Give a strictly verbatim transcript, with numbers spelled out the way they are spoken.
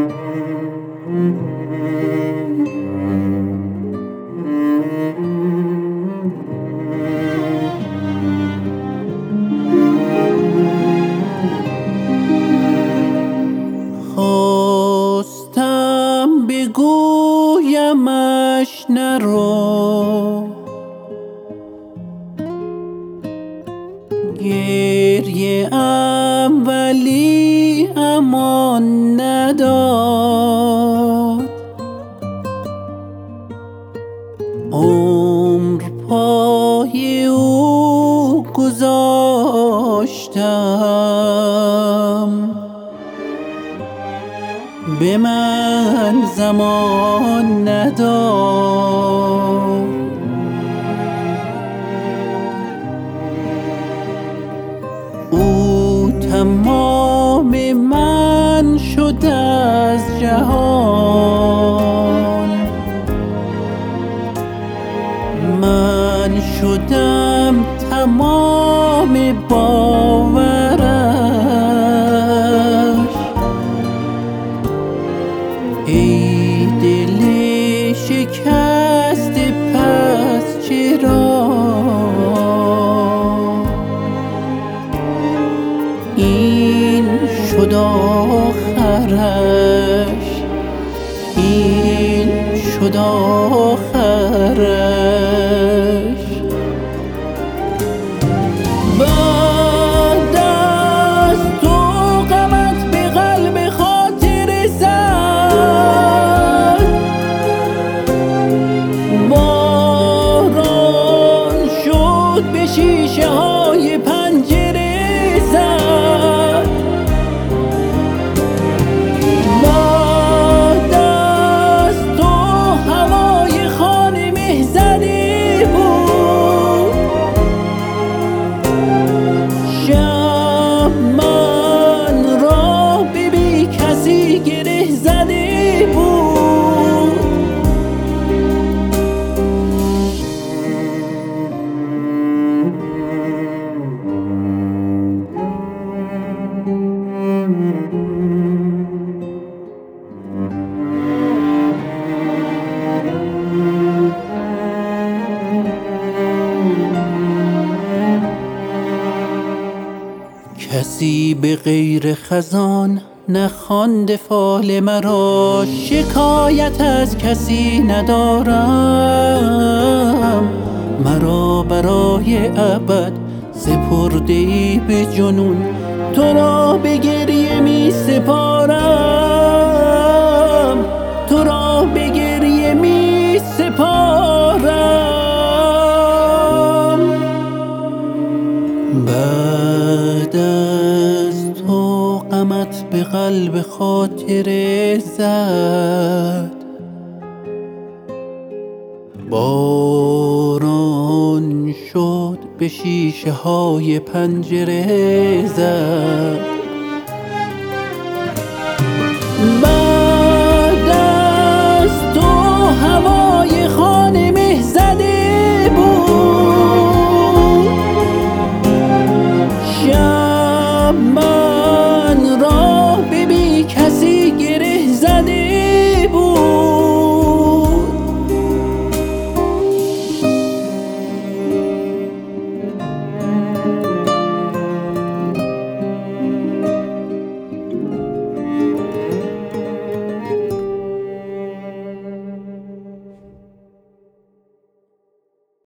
خواستم بگویمش نرو، گریه ام ولی امان نداد. عمر پای او گذاشتم، به من زمان نداد. او تمام من شد از جهان، من شدم تمام باورش. ای دل شکسته پس چرا این شد آخرش، این شد آخرش. بعد از تو غمت به قلب خاطر زد، باران شد به شیشه های پنجره زد. بعد از تو هوای خانه مهزنی بود، شب من را به بی کسی گره زده بود. کسی به غیر خزان نخوانده فال مرا، شکایت از کسی ندارم. مرا برای ابد سپرده ای به جنون، تو را به گریه می سپارم، تو را به گریه می سپارم. بعد از تو غمت به قلب خاطر زد، باران شد به شیشه های پنجره زد.